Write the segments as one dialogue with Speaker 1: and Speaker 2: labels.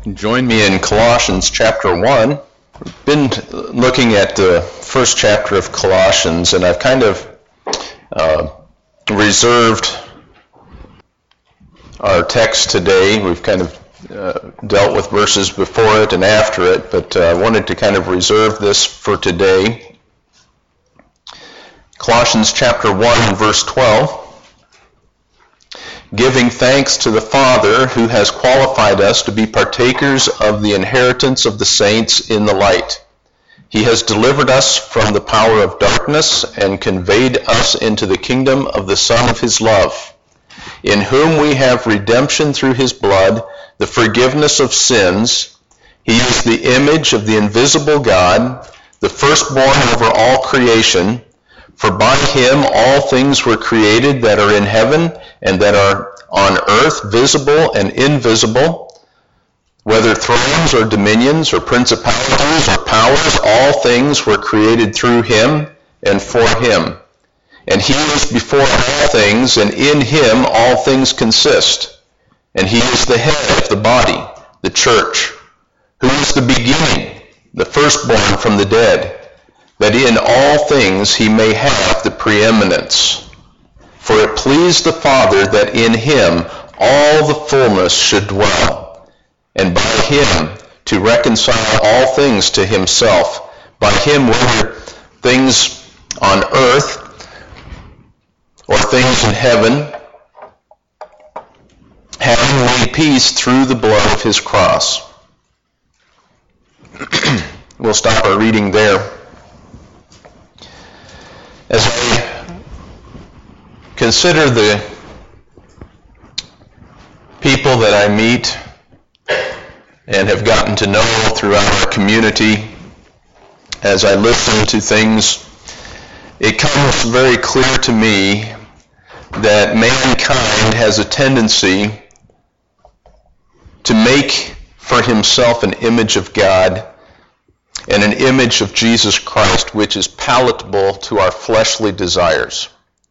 Speaker 1: Join me in Colossians chapter 1. We've been looking at the first chapter of Colossians, and I've kind of reserved our text today. We've kind of dealt with verses before it and after it, but I wanted to kind of reserve this for today. Colossians chapter 1 and verse 12. Giving thanks to the Father who has qualified us to be partakers of the inheritance of the saints in the light. He has delivered us from the power of darkness and conveyed us into the kingdom of the Son of his love, in whom we have redemption through his blood, the forgiveness of sins. He is the image of the invisible God, the firstborn over all creation. For by him all things were created that are in heaven and that are on earth, visible and invisible, whether thrones or dominions or principalities or powers, all things were created through him and for him. And he is before all things, and in him all things consist. And he is the head of the body, the church, who is the beginning, the firstborn from the dead, that in all things he may have the preeminence. For it pleased the Father that in him all the fullness should dwell, and by him to reconcile all things to himself, by him whether things on earth or things in heaven, having made peace through the blood of his cross. We'll stop our reading there. As I consider the people that I meet and have gotten to know throughout our community, as I listen to things, it comes very clear to me that mankind has a tendency to make for himself an image of God and an image of Jesus Christ which is palatable to our fleshly desires.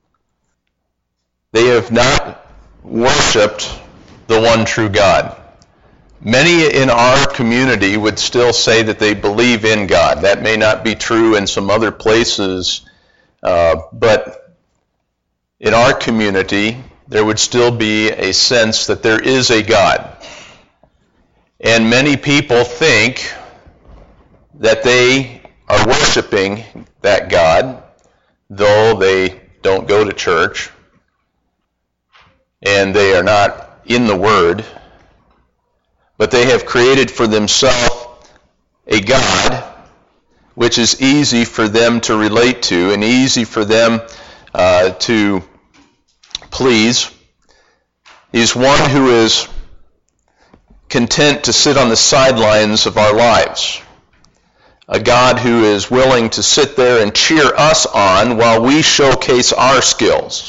Speaker 1: They have not worshipped the one true God. Many in our community would still say that they believe in God. That may not be true in some other places, but in our community there would still be a sense that there is a God. And many people think that they are worshiping that God, though they don't go to church and they are not in the Word, but they have created for themselves a God which is easy for them to relate to and easy for them to please. He's one who is content to sit on the sidelines of our lives. A God who is willing to sit there and cheer us on while we showcase our skills.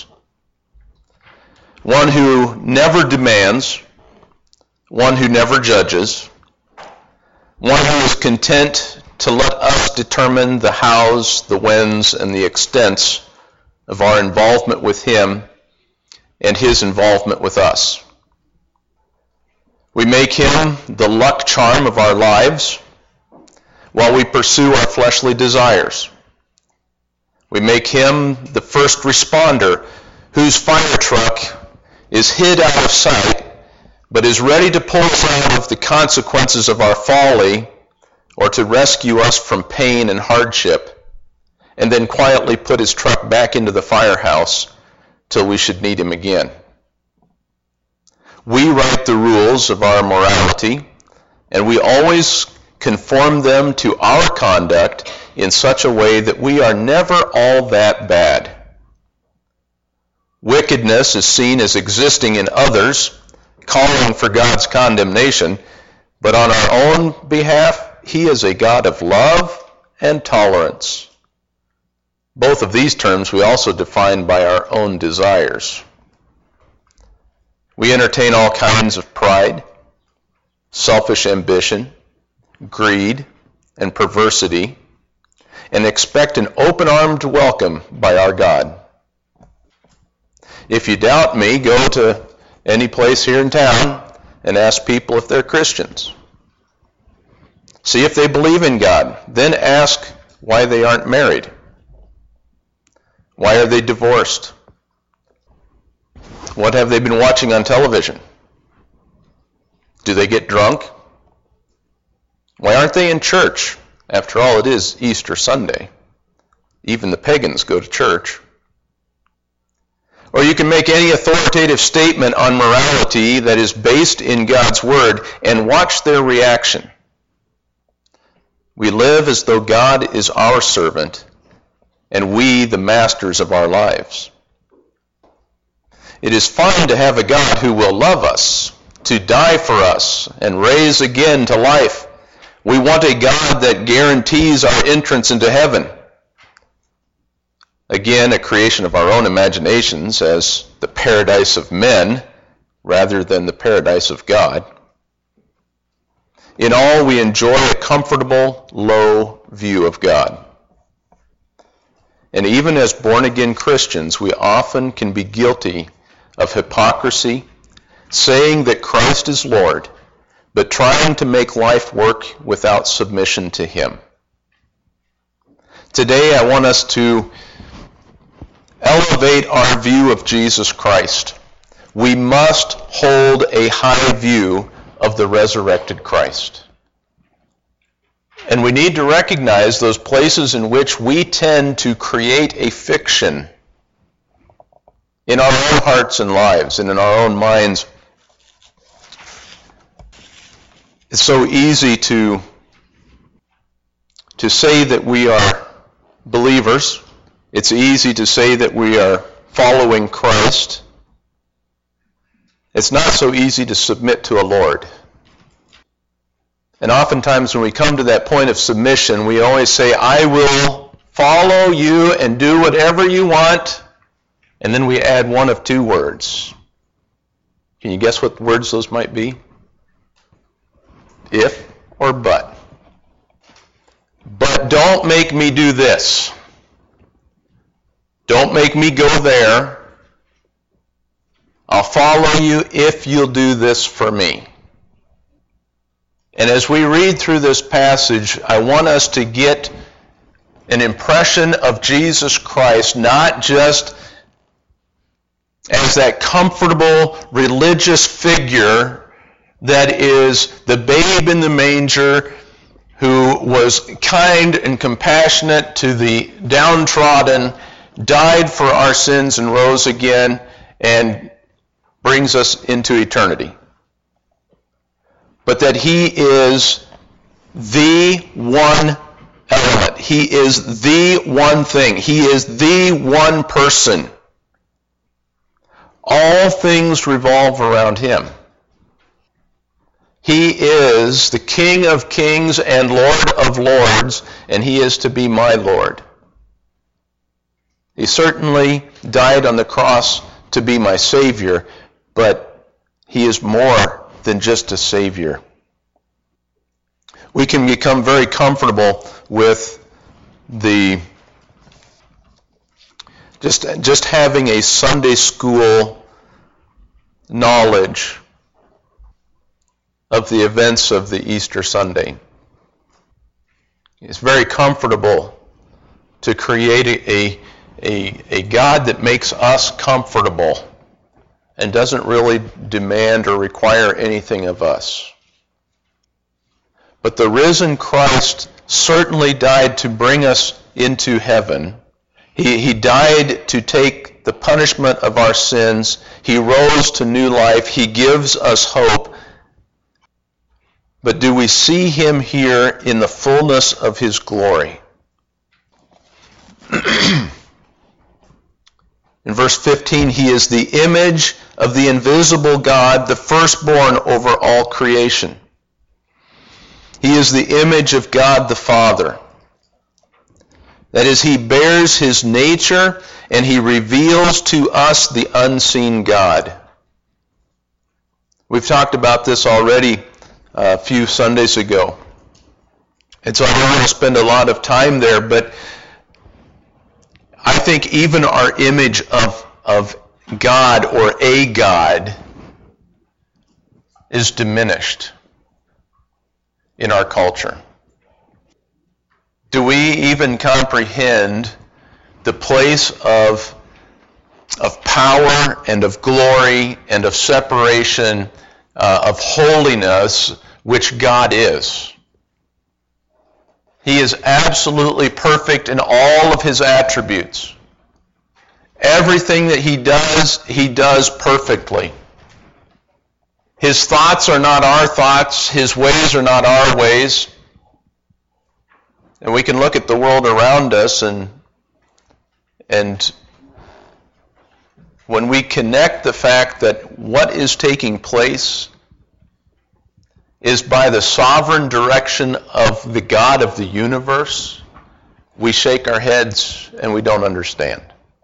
Speaker 1: One who never demands, one who never judges, one who is content to let us determine the hows, the whens, and the extents of our involvement with him and his involvement with us. We make him the luck charm of our lives while we pursue our fleshly desires. We make him the first responder whose fire truck is hid out of sight but is ready to pull us out of the consequences of our folly or to rescue us from pain and hardship, and then quietly put his truck back into the firehouse till we should need him again. We write the rules of our morality, and we always conform them to our conduct in such a way that we are never all that bad. Wickedness is seen as existing in others, calling for God's condemnation, but on our own behalf, he is a God of love and tolerance. Both of these terms we also define by our own desires. We entertain all kinds of pride, selfish ambition, greed, and perversity, and expect an open-armed welcome by our God. If you doubt me, go to any place here in town and ask people if they're Christians. See if they believe in God. Then ask why they aren't married. Why are they divorced? What have they been watching on television? Do they get drunk? Why aren't they in church? After all, it is Easter Sunday. Even the pagans go to church. Or you can make any authoritative statement on morality that is based in God's Word and watch their reaction. We live as though God is our servant and we the masters of our lives. It is fine to have a God who will love us, to die for us, and raise again to life. We want a God that guarantees our entrance into heaven. Again, a creation of our own imaginations as the paradise of men rather than the paradise of God. In all, we enjoy a comfortable, low view of God. And even as born-again Christians, we often can be guilty of hypocrisy, saying that Christ is Lord, but trying to make life work without submission to Him. Today, I want us to elevate our view of Jesus Christ. We must hold a high view of the resurrected Christ. And we need to recognize those places in which we tend to create a fiction in our own hearts and lives and in our own minds. It's so easy to say that we are believers. It's easy to say that we are following Christ. It's not so easy to submit to a Lord. And oftentimes when we come to that point of submission, we always say, I will follow you and do whatever you want. And then we add one of two words. Can you guess what words those might be? If or but. But don't make me do this. Don't make me go there. I'll follow you if you'll do this for me. And as we read through this passage, I want us to get an impression of Jesus Christ, not just as that comfortable religious figure that is the babe in the manger who was kind and compassionate to the downtrodden, died for our sins and rose again and brings us into eternity. But that He is the one element. He is the one thing. He is the one person. All things revolve around Him. He is the King of kings and Lord of lords, and He is to be my Lord. He certainly died on the cross to be my Savior, but He is more than just a Savior. We can become very comfortable with the just having a Sunday school knowledge of the events of the Easter Sunday. It's very comfortable to create a God that makes us comfortable and doesn't really demand or require anything of us. But the risen Christ certainly died to bring us into heaven. He died to take the punishment of our sins. He rose to new life. He gives us hope. But do we see Him here in the fullness of His glory? In verse 15, He is the image of the invisible God, the firstborn over all creation. He is the image of God the Father. That is, He bears His nature and He reveals to us the unseen God. We've talked about this already a few Sundays ago. And so I don't want to spend a lot of time there, but I think even our image of God or a God is diminished in our culture. do we even comprehend the place of power and of glory and of separation, of holiness, which God is? He is absolutely perfect in all of his attributes. Everything that he does perfectly. His thoughts are not our thoughts. His ways are not our ways. And we can look at the world around us, and when we connect the fact that what is taking place is by the sovereign direction of the God of the universe, we shake our heads and we don't understand.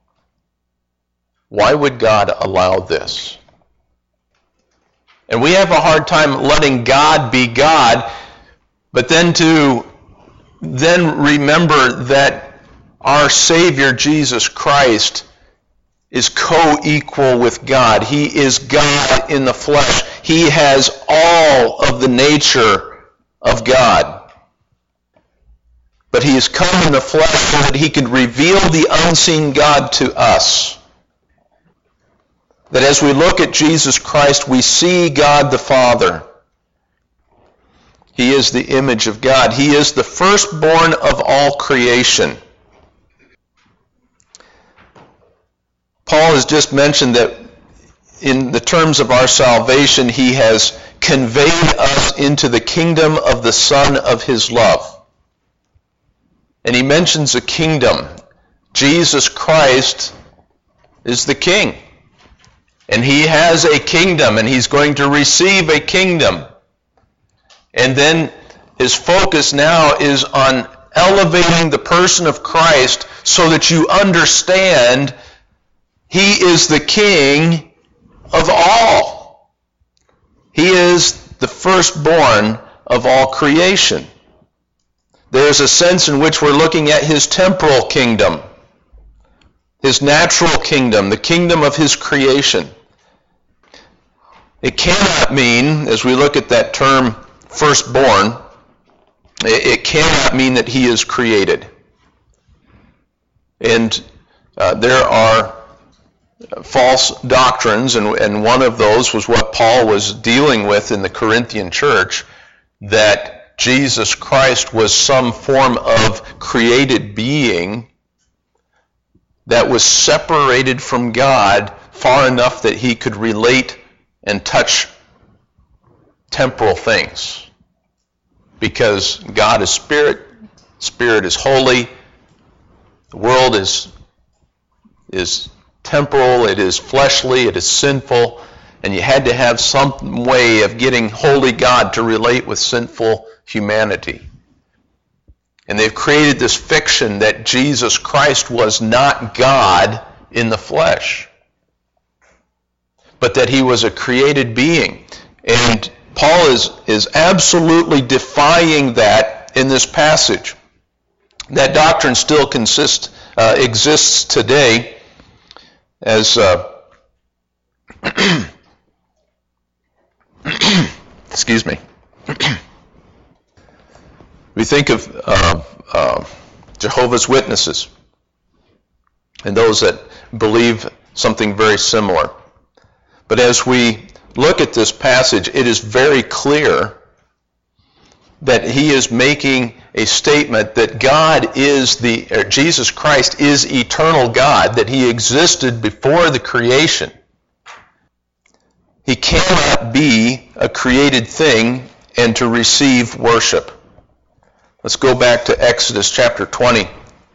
Speaker 1: Why would God allow this? And we have a hard time letting God be God, but then remember that our Savior, Jesus Christ, is co-equal with God. He is God in the flesh. He has all of the nature of God. But he has come in the flesh so that he could reveal the unseen God to us. That as we look at Jesus Christ, we see God the Father. He is the image of God. He is the firstborn of all creation. Paul has just mentioned that in the terms of our salvation, he has conveyed us into the kingdom of the Son of his love. And he mentions a kingdom. Jesus Christ is the king. And he has a kingdom, and he's going to receive a kingdom. And then his focus now is on elevating the person of Christ so that you understand he is the king of all. He is the firstborn of all creation. There's a sense in which we're looking at his temporal kingdom, his natural kingdom, the kingdom of his creation. It cannot mean, as we look at that term firstborn, it cannot mean that he is created. And there are false doctrines, and one of those was what Paul was dealing with in the Corinthian church, that Jesus Christ was some form of created being that was separated from God far enough that he could relate and touch temporal things. Because God is spirit, spirit is holy, the world is temporal, it is fleshly, it is sinful, and you had to have some way of getting holy God to relate with sinful humanity. And they've created this fiction that Jesus Christ was not God in the flesh, but that he was a created being. And Paul is absolutely defying that in this passage. That doctrine still exists today as excuse me. We think of Jehovah's Witnesses and those that believe something very similar. But as we look at this passage, it is very clear that he is making a statement that Jesus Christ is eternal God, that he existed before the creation. He cannot be a created thing and to receive worship. Let's go back to Exodus chapter 20.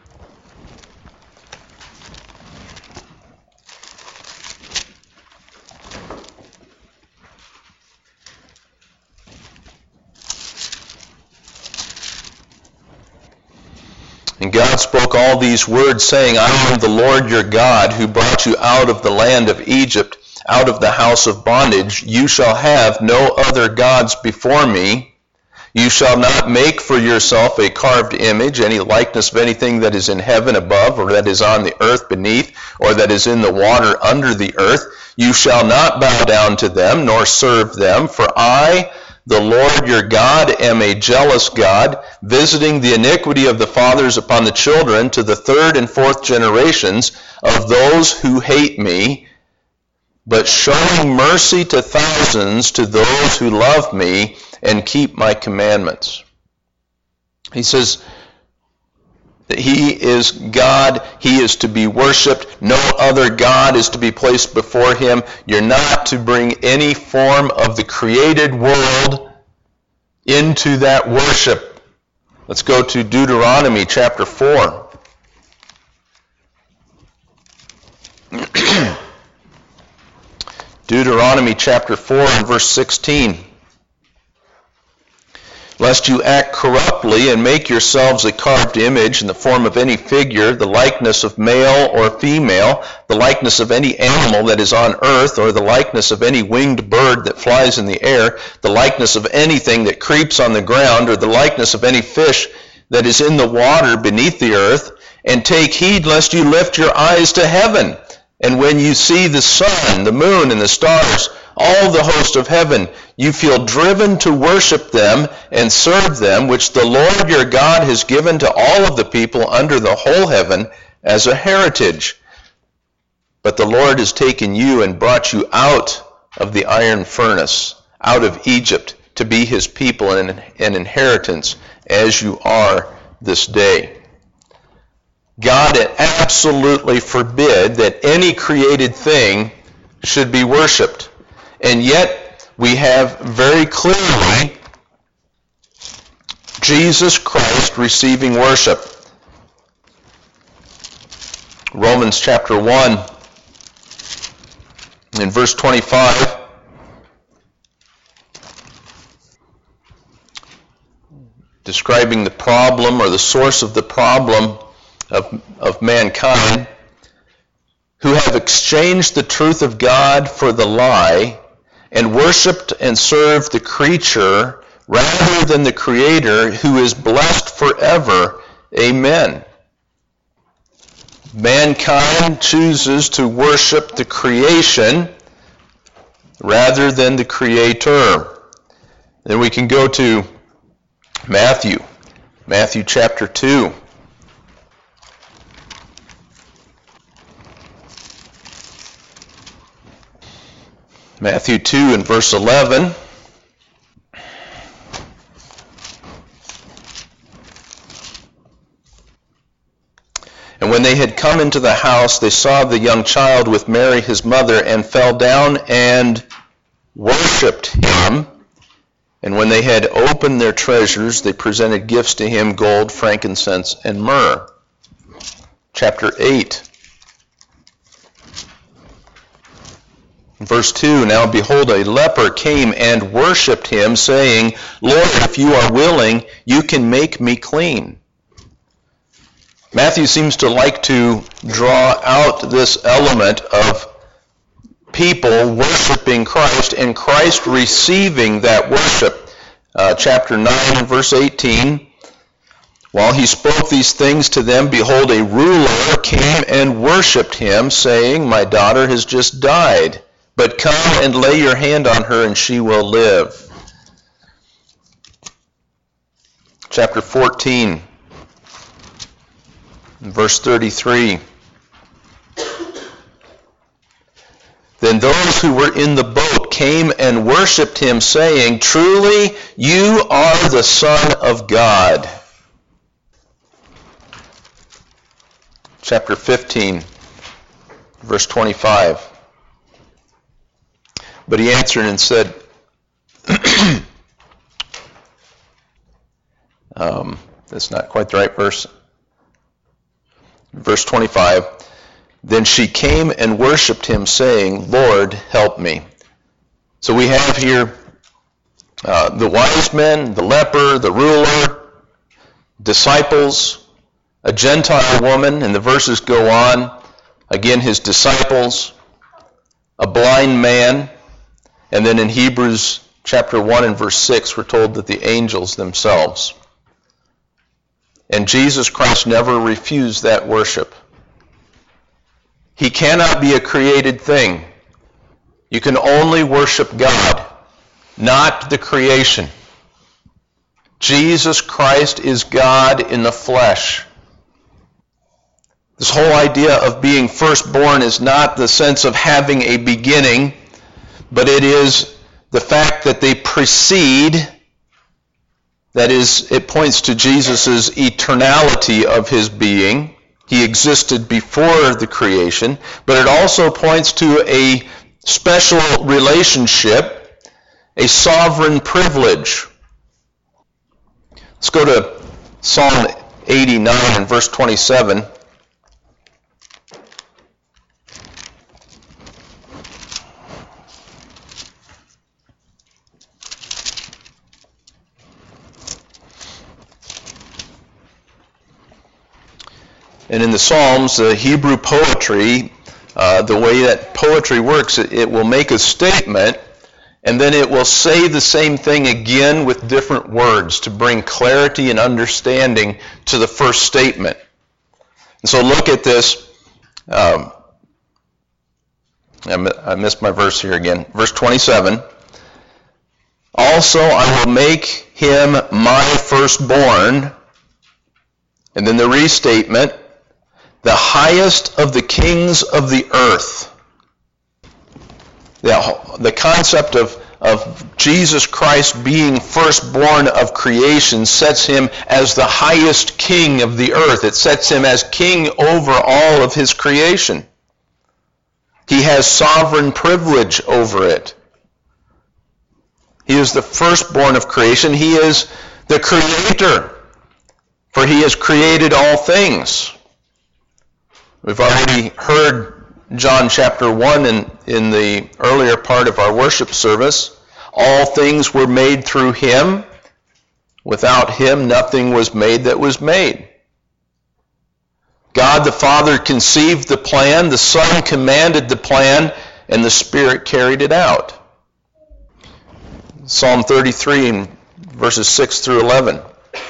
Speaker 1: And God spoke all these words, saying, I am the Lord your God, who brought you out of the land of Egypt, out of the house of bondage. You shall have no other gods before me. You shall not make for yourself a carved image, any likeness of anything that is in heaven above, or that is on the earth beneath, or that is in the water under the earth. You shall not bow down to them, nor serve them, for I, the Lord your God am a jealous God, visiting the iniquity of the fathers upon the children to the third and fourth generations of those who hate me, but showing mercy to thousands to those who love me and keep my commandments. He says that he is God, he is to be worshipped, no other God is to be placed before him. You're not to bring any form of the created world into that worship. Let's go to Deuteronomy chapter 4. Deuteronomy chapter 4 and verse 16. Lest you act corruptly and make yourselves a carved image in the form of any figure, the likeness of male or female, the likeness of any animal that is on earth, or the likeness of any winged bird that flies in the air, the likeness of anything that creeps on the ground, or the likeness of any fish that is in the water beneath the earth, and take heed lest you lift your eyes to heaven, and when you see the sun, the moon, and the stars, all the host of heaven, you feel driven to worship them and serve them, which the Lord your God has given to all of the people under the whole heaven as a heritage. But the Lord has taken you and brought you out of the iron furnace, out of Egypt, to be his people and an inheritance, as you are this day. God absolutely forbid that any created thing should be worshipped. And yet, we have very clearly Jesus Christ receiving worship. Romans chapter 1, in verse 25, describing the problem or the source of the problem of mankind, who have exchanged the truth of God for the lie, and worshipped and served the creature rather than the Creator, who is blessed forever. Amen. Mankind chooses to worship the creation rather than the Creator. Then we can go to Matthew chapter 2. Matthew 2 and verse 11. And when they had come into the house, they saw the young child with Mary his mother, and fell down and worshipped him. And when they had opened their treasures, they presented gifts to him, gold, frankincense, and myrrh. Chapter 8. Verse 2, Now behold, a leper came and worshipped him, saying, Lord, if you are willing, you can make me clean. Matthew seems to like to draw out this element of people worshiping Christ and Christ receiving that worship. Chapter 9 and verse 18, While he spoke these things to them, behold, a ruler came and worshipped him, saying, My daughter has just died. But come and lay your hand on her, and she will live. Chapter 14, verse 33. Then those who were in the boat came and worshipped him, saying, Truly, you are the Son of God. Chapter 15, verse 25. But he answered and said, that's not quite the right verse. Verse 25, Then she came and worshipped him, saying, Lord, help me. So we have here the wise men, the leper, the ruler, disciples, a Gentile woman, and the verses go on. Again, his disciples, a blind man, and then in Hebrews chapter 1 and verse 6, we're told that the angels themselves. And Jesus Christ never refused that worship. He cannot be a created thing. You can only worship God. not the creation. Jesus Christ is God in the flesh. This whole idea of being firstborn is not the sense of having a beginning, but it is the fact that they precede. That is, it points to Jesus' eternality of his being. He existed before the creation, but it also points to a special relationship, a sovereign privilege. Let's go to Psalm 89 and verse 27. And in the Psalms, the Hebrew poetry, the way that poetry works, it will make a statement, and then it will say the same thing again with different words to bring clarity and understanding to the first statement. And so look at this. I missed my verse here again. Verse 27. Also I will make him my firstborn. And then the restatement. The highest of the kings of the earth. The concept of Jesus Christ being firstborn of creation sets him as the highest king of the earth. It sets him as king over all of his creation. He has sovereign privilege over it. He is the firstborn of creation. He is the creator, for he has created all things. We've already heard John chapter 1 in the earlier part of our worship service. All things were made through him. Without him, nothing was made that was made. God the Father conceived the plan, the Son commanded the plan, and the Spirit carried it out. Psalm 33, verses 6 through 11.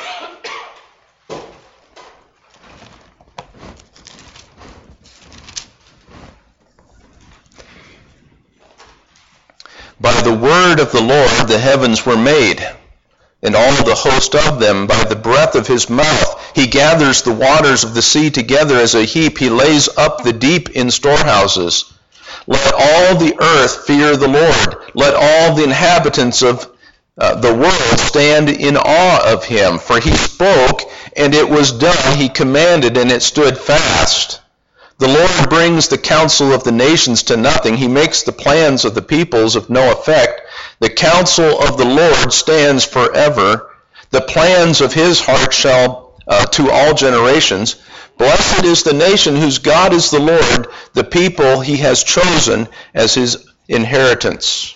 Speaker 1: By the word of the Lord the heavens were made, and all the host of them by the breath of his mouth. He gathers the waters of the sea together as a heap. He lays up the deep in storehouses. Let all the earth fear the Lord. Let all the inhabitants of the world stand in awe of him. For he spoke, and it was done. He commanded, and it stood fast. The Lord brings the counsel of the nations to nothing. He makes the plans of the peoples of no effect. The counsel of the Lord stands forever. The plans of his heart shall to all generations. Blessed is the nation whose God is the Lord, the people he has chosen as his inheritance.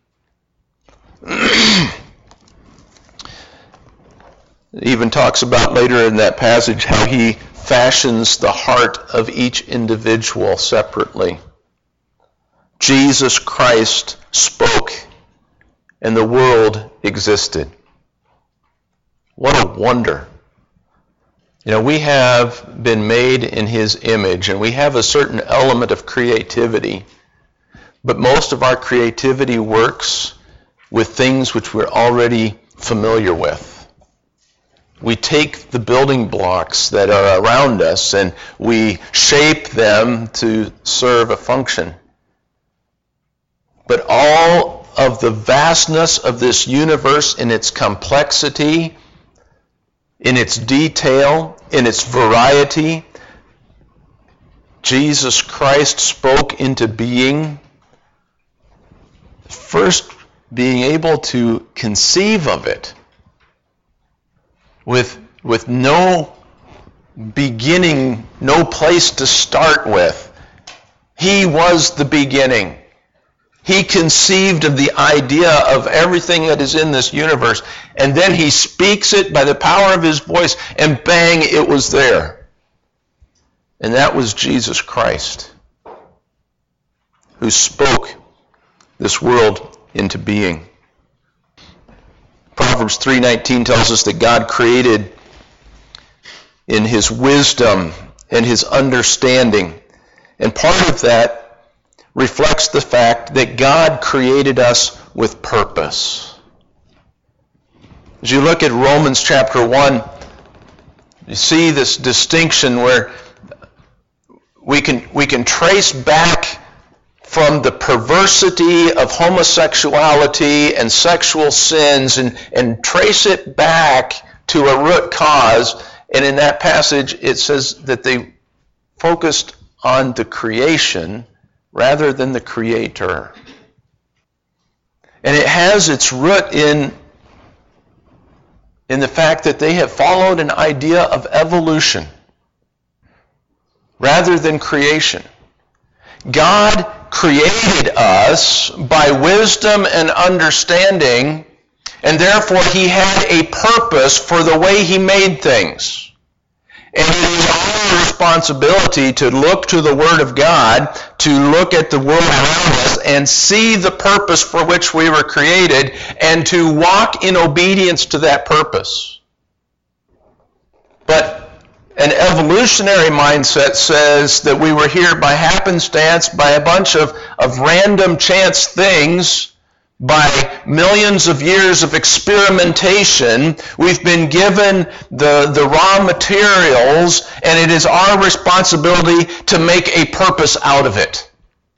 Speaker 1: It even talks about later in that passage how he fashions the heart of each individual separately. Jesus Christ spoke, and the world existed. What a wonder. You know, we have been made in his image, and we have a certain element of creativity, but most of our creativity works with things which we're already familiar with. We take the building blocks that are around us and we shape them to serve a function. But all of the vastness of this universe in its complexity, in its detail, in its variety, Jesus Christ spoke into being, first being able to conceive of it with no beginning, no place to start with. He was the beginning. He conceived of the idea of everything that is in this universe, and then he speaks it by the power of his voice, and bang, it was there. And that was Jesus Christ, who spoke this world into being. Proverbs 3:19 tells us that God created in his wisdom and his understanding. And part of that reflects the fact that God created us with purpose. As you look at Romans chapter 1, you see this distinction where we can trace back from the perversity of homosexuality and sexual sins and trace it back to a root cause. And in that passage, it says that they focused on the creation rather than the creator. And it has its root in the fact that they have followed an idea of evolution rather than creation. God created us by wisdom and understanding, and therefore He had a purpose for the way He made things. And it is our responsibility to look to the Word of God, to look at the world around us and see the purpose for which we were created, and to walk in obedience to that purpose. But an evolutionary mindset says that we were here by happenstance, by a bunch of random chance things, by millions of years of experimentation. We've been given the raw materials, and it is our responsibility to make a purpose out of it.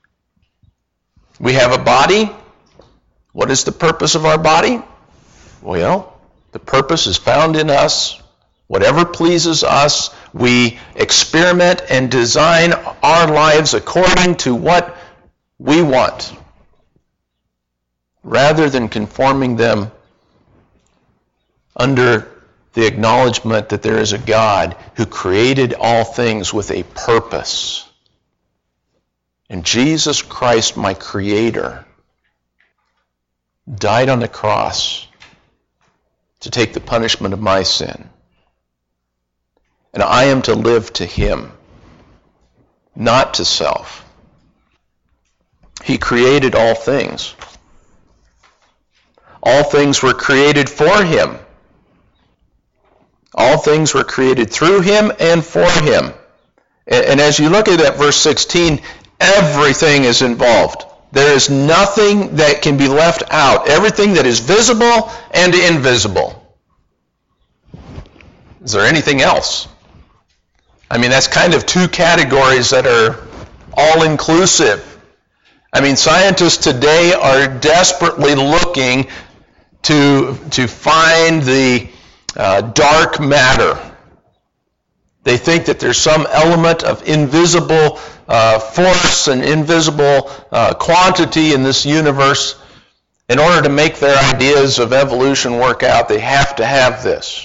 Speaker 1: We have a body. What is the purpose of our body? Well, the purpose is found in us. Whatever pleases us, we experiment and design our lives according to what we want, rather than conforming them under the acknowledgement that there is a God who created all things with a purpose. And Jesus Christ, my Creator, died on the cross to take the punishment of my sin. And I am to live to Him, not to self. He created all things. All things were created for Him. All things were created through Him and for Him. And as you look at that verse 16, everything is involved. There is nothing that can be left out. Everything that is visible and invisible. Is there anything else? I mean, that's kind of two categories that are all-inclusive. I mean, scientists today are desperately looking to find the dark matter. They think that there's some element of invisible force and invisible quantity in this universe. In order to make their ideas of evolution work out, they have to have this.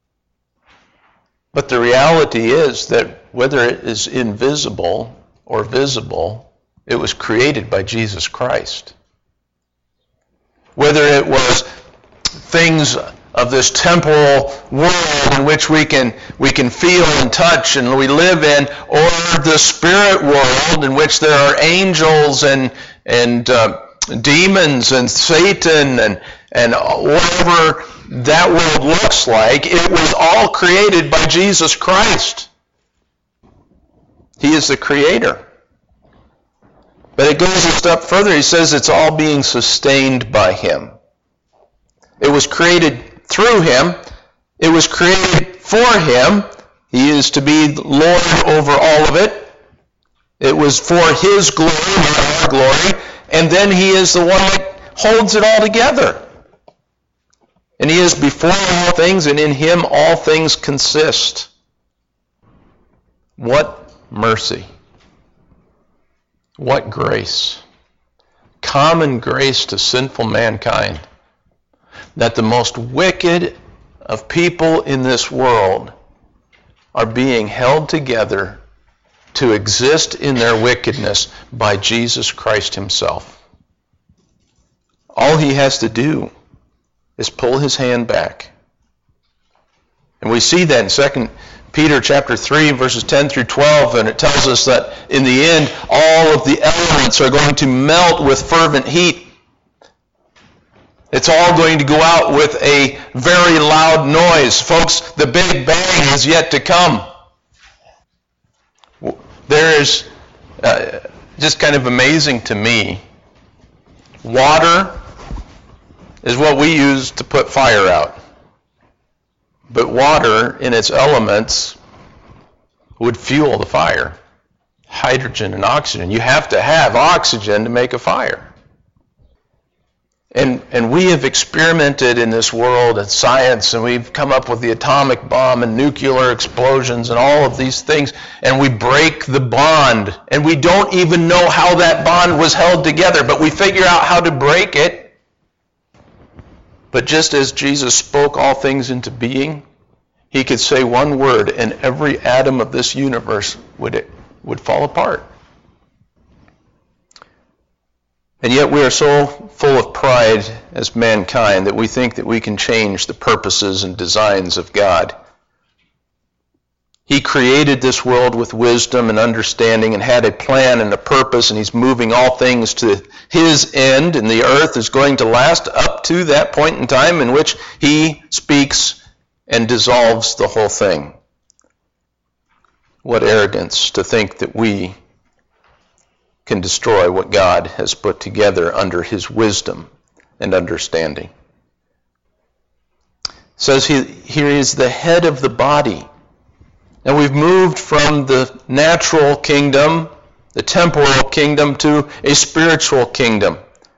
Speaker 1: But the reality is that whether it is invisible or visible, it was created by Jesus Christ. Whether it was things of this temporal world in which we can feel and touch and we live in, or the spirit world in which there are angels and demons and Satan and whatever that world looks like, it was all created by Jesus Christ. He is the Creator. But it goes a step further. He says it's all being sustained by Him. It was created through Him. It was created for Him. He is to be Lord over all of it. It was for His glory, not our glory. And then He is the one that holds it all together. And He is before all things, and in Him all things consist. What mercy. What grace. Common grace to sinful mankind. That the most wicked of people in this world are being held together to exist in their wickedness by Jesus Christ Himself. All He has to do is pull His hand back. And we see that in 2 Peter chapter 3, verses 10 through 12, and it tells us that in the end, all of the elements are going to melt with fervent heat. It's all going to go out with a very loud noise. Folks, the Big Bang is yet to come. There is, just kind of amazing to me, water is what we use to put fire out. But water in its elements would fuel the fire. Hydrogen and oxygen. You have to have oxygen to make a fire. And we have experimented in this world in science, and we've come up with the atomic bomb and nuclear explosions and all of these things, and we break the bond, and we don't even know how that bond was held together, but we figure out how to break it. But just as Jesus spoke all things into being, he could say one word, and every atom of this universe would fall apart. And yet we are so full of pride as mankind that we think that we can change the purposes and designs of God. He created this world with wisdom and understanding and had a plan and a purpose, and he's moving all things to his end, and the earth is going to last up to that point in time in which he speaks and dissolves the whole thing. What arrogance to think that we can destroy what God has put together under his wisdom and understanding. It says here is the head of the body. Now we've moved from the natural kingdom, the temporal kingdom, to a spiritual kingdom.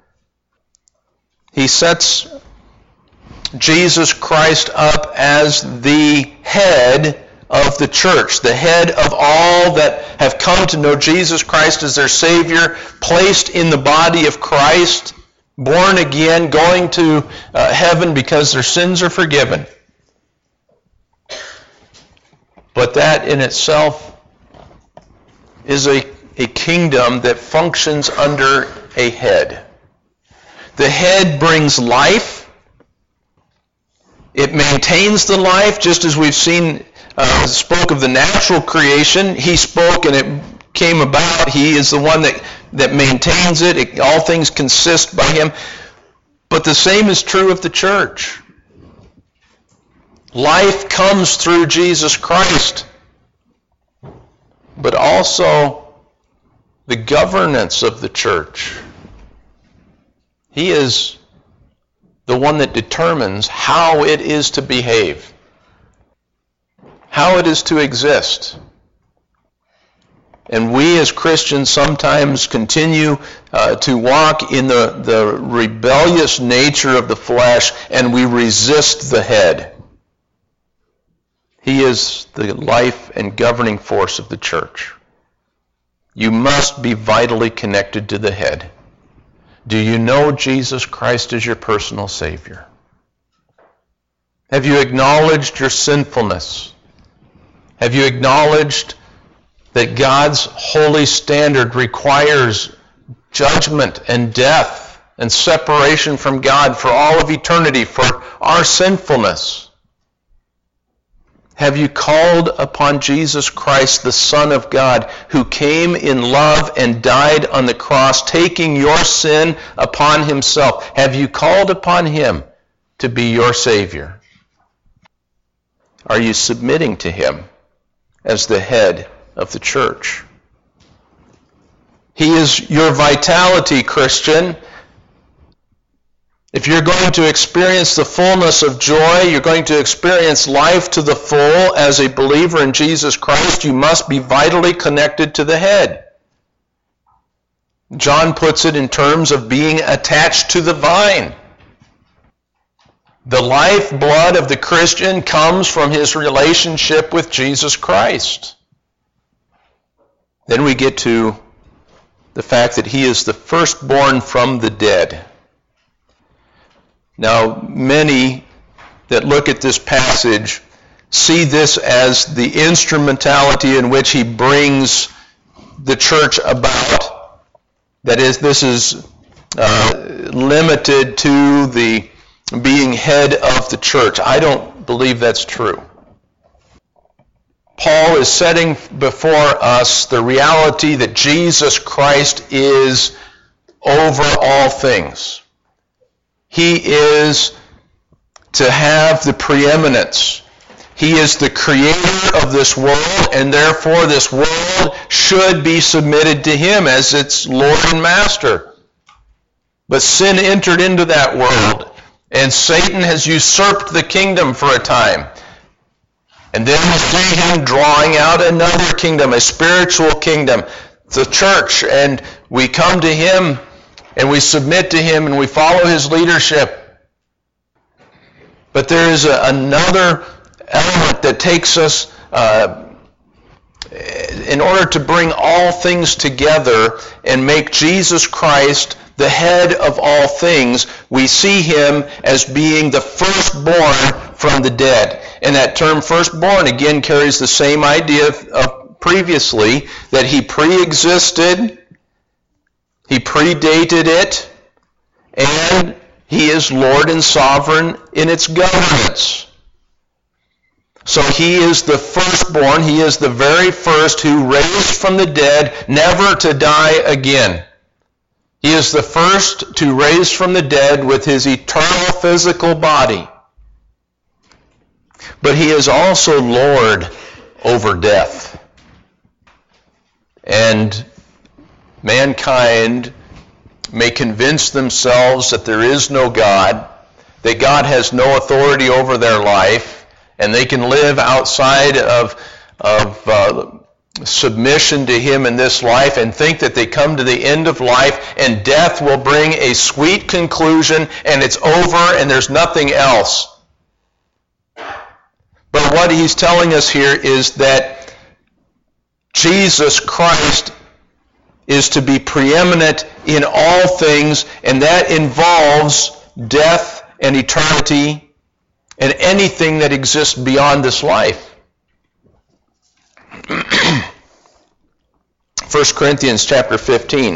Speaker 1: He sets Jesus Christ up as the head of the church, the head of all that have come to know Jesus Christ as their Savior, placed in the body of Christ, born again, going to heaven because their sins are forgiven. But that in itself is a kingdom that functions under a head. The head brings life. It maintains the life, just as we've seen spoke of the natural creation. He spoke and it came about. He is the one that maintains it. All things consist by him. But the same is true of the church. Life comes through Jesus Christ. But also the governance of the church. He is the one that determines how it is to behave, how it is to exist. And we as Christians sometimes continue to walk in the rebellious nature of the flesh, and we resist the head. He is the life and governing force of the church. You must be vitally connected to the head. Do you know Jesus Christ as your personal Savior? Have you acknowledged your sinfulness? Have you acknowledged that God's holy standard requires judgment and death and separation from God for all of eternity for our sinfulness? Have you called upon Jesus Christ, the Son of God, who came in love and died on the cross, taking your sin upon himself? Have you called upon him to be your Savior? Are you submitting to him as the head of the church? He is your vitality, Christian. If you're going to experience the fullness of joy, you're going to experience life to the full as a believer in Jesus Christ, you must be vitally connected to the head. John puts it in terms of being attached to the vine. The lifeblood of the Christian comes from his relationship with Jesus Christ. Then we get to the fact that he is the firstborn from the dead. Now, many that look at this passage see this as the instrumentality in which he brings the church about. That is, this is limited to the being head of the church. I don't believe that's true. Paul is setting before us the reality that Jesus Christ is over all things. He is to have the preeminence. He is the creator of this world, and therefore this world should be submitted to him as its Lord and Master. But sin entered into that world, And Satan has usurped the kingdom for a time. And then we see him drawing out another kingdom, a spiritual kingdom, the church. And we come to him and we submit to him and we follow his leadership. But there is another element that takes us, in order to bring all things together and make Jesus Christ the head of all things, we see him as being the firstborn from the dead. And that term firstborn again carries the same idea of previously, that he pre-existed, he predated it, and he is Lord and sovereign in its governance. So he is the firstborn, he is the very first who raised from the dead, never to die again. He is the first to raise from the dead with his eternal physical body. But he is also Lord over death. And mankind may convince themselves that there is no God, that God has no authority over their life, and they can live outside of submission to him in this life and think that they come to the end of life and death will bring a sweet conclusion and it's over and there's nothing else. But what he's telling us here is that Jesus Christ is to be preeminent in all things, and that involves death and eternity and anything that exists beyond this life. 1 Corinthians chapter 15.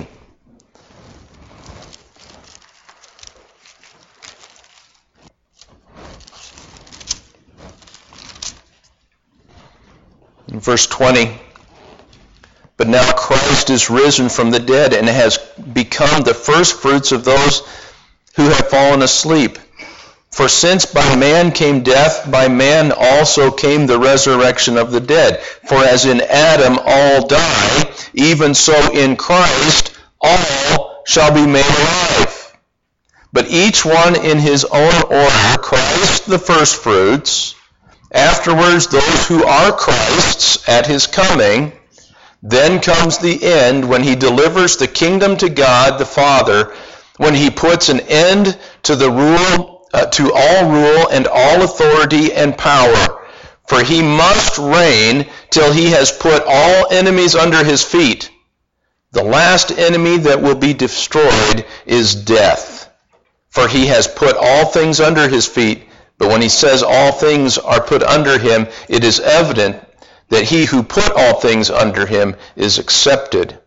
Speaker 1: In verse 20, but now Christ is risen from the dead and has become the firstfruits of those who have fallen asleep. For since by man came death, by man also came the resurrection of the dead. For as in Adam all die, even so in Christ all shall be made alive. But each one in his own order, Christ the firstfruits, afterwards those who are Christ's at his coming. Then comes the end, when he delivers the kingdom to God the Father, when he puts an end to the rule, to all rule and all authority and power. For he must reign till he has put all enemies under his feet. The last enemy that will be destroyed is death. For he has put all things under his feet. But when he says all things are put under him, it is evident that he who put all things under him is accepted.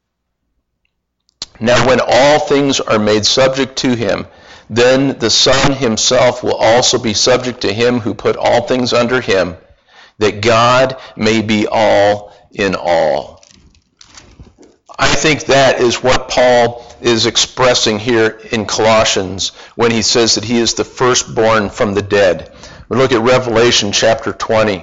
Speaker 1: Now when all things are made subject to him, then the Son himself will also be subject to him who put all things under him, that God may be all in all. I think that is what Paul is expressing here in Colossians when he says that he is the firstborn from the dead. We look at Revelation chapter 20.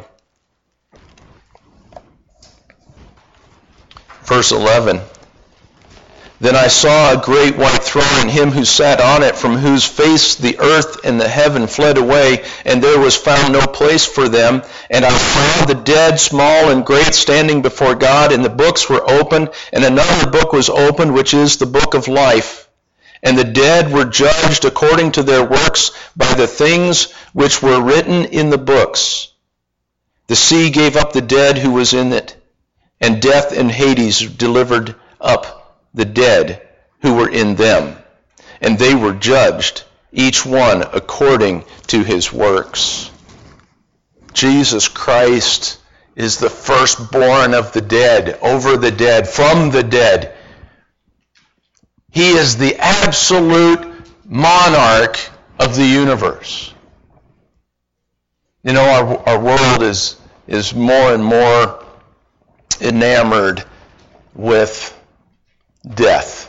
Speaker 1: Verse 11. Then I saw a great white throne and him who sat on it, from whose face the earth and the heaven fled away, and there was found no place for them. And I found the dead, small and great, standing before God, and the books were opened, and another book was opened, which is the book of life. And the dead were judged according to their works by the things which were written in the books. The sea gave up the dead who was in it, and death and Hades delivered up the dead who were in them, and they were judged, each one according to his works. Jesus Christ is the firstborn of the dead, over the dead, from the dead. He is the absolute monarch of the universe. You know, our world is more and more enamored with death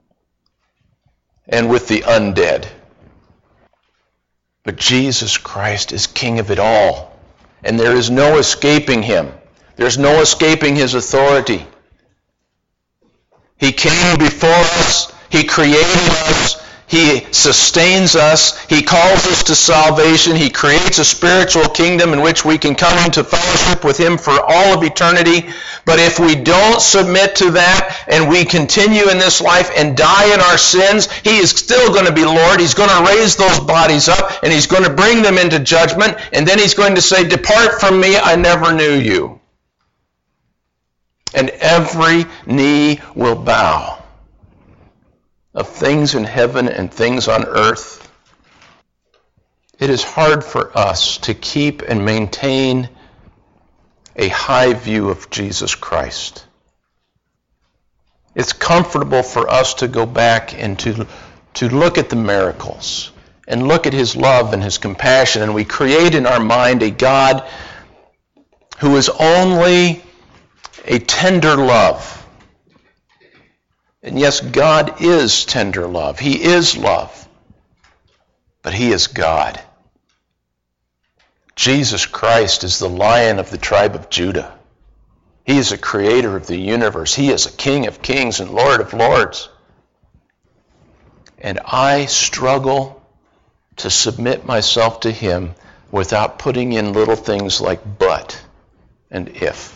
Speaker 1: and with the undead. But Jesus Christ is King of it all, and there is no escaping him. There's no escaping his authority. He came before us, he created us, He sustains us. He calls us to salvation. He creates a spiritual kingdom in which we can come into fellowship with Him for all of eternity. But if we don't submit to that and we continue in this life and die in our sins, He is still going to be Lord. He's going to raise those bodies up and He's going to bring them into judgment. And then He's going to say, "Depart from me, I never knew you." And every knee will bow, of things in heaven and things on earth. It is hard for us to keep and maintain a high view of Jesus Christ. It's comfortable for us to go back and to look at the miracles and look at His love and His compassion, and we create in our mind a God who is only a tender love. And yes, God is tender love. He is love. But He is God. Jesus Christ is the Lion of the tribe of Judah. He is a creator of the universe. He is a King of kings and Lord of lords. And I struggle to submit myself to Him without putting in little things like but and if.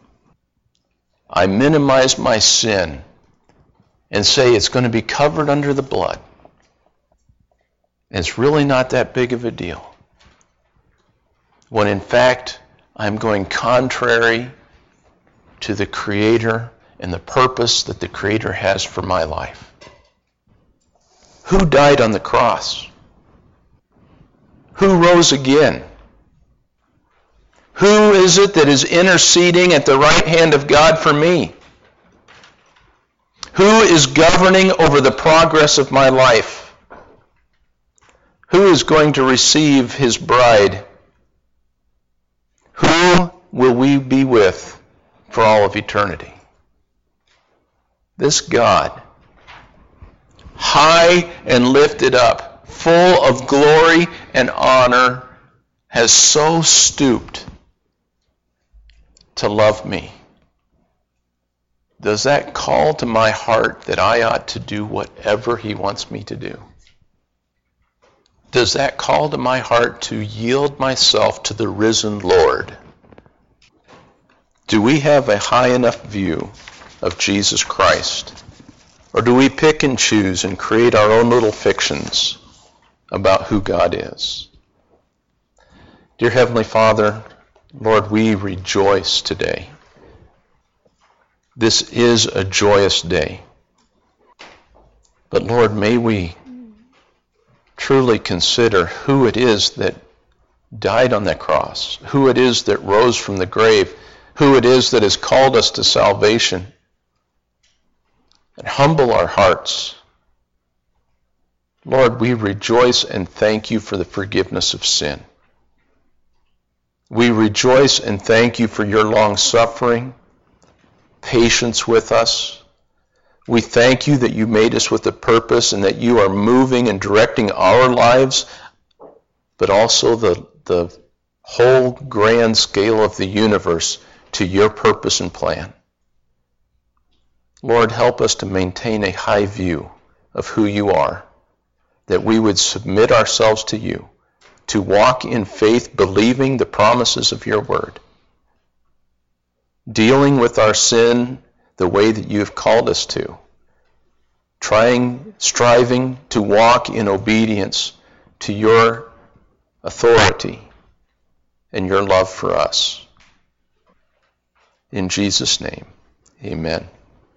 Speaker 1: I minimize my sin and say it's going to be covered under the blood. And it's really not that big of a deal. When in fact, I'm going contrary to the Creator and the purpose that the Creator has for my life. Who died on the cross? Who rose again? Who is it that is interceding at the right hand of God for me? Who is governing over the progress of my life? Who is going to receive His bride? Who will we be with for all of eternity? This God, high and lifted up, full of glory and honor, has so stooped to love me. Does that call to my heart that I ought to do whatever He wants me to do? Does that call to my heart to yield myself to the risen Lord? Do we have a high enough view of Jesus Christ? Or do we pick and choose and create our own little fictions about who God is? Dear Heavenly Father, Lord, we rejoice today. This is a joyous day. But Lord, may we truly consider who it is that died on that cross, who it is that rose from the grave, who it is that has called us to salvation, and humble our hearts. Lord, we rejoice and thank You for the forgiveness of sin. We rejoice and thank You for Your long suffering, patience with us. We thank You that You made us with a purpose and that You are moving and directing our lives, but also the whole grand scale of the universe to Your purpose and plan. Lord, help us to maintain a high view of who You are, that we would submit ourselves to You, to walk in faith, believing the promises of Your word, dealing with our sin the way that You have called us to, striving to walk in obedience to Your authority and Your love for us. In Jesus' name, amen.